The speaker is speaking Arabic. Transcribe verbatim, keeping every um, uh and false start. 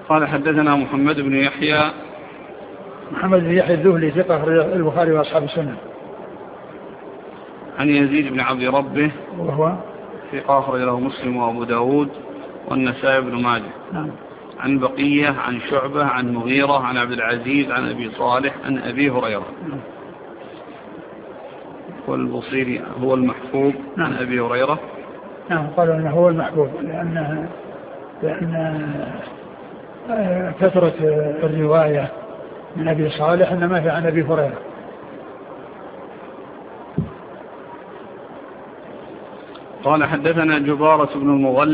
قال حدثنا محمد بن يحيى محمد بن يحيى الذهلي ثقة أخرجه البخاري وأصحاب السنة. عن يزيد بن عبد ربه وهو ثقة أخرج له مسلم وأبو داود والنسائي بن ماجه. نعم. عن بقية عن شعبة عن مغيرة عن عبد العزيز عن أبي صالح عن أبي هريرة. نعم. والبصيري هو المحفوظ. نعم. عن أبي هريرة. نعم قالوا أنه هو المحفوظ لأن لأن كثرة الرواية من أبي صالح إنما هي عن أبي هريرة. قال حدثنا جبارة بن المغلب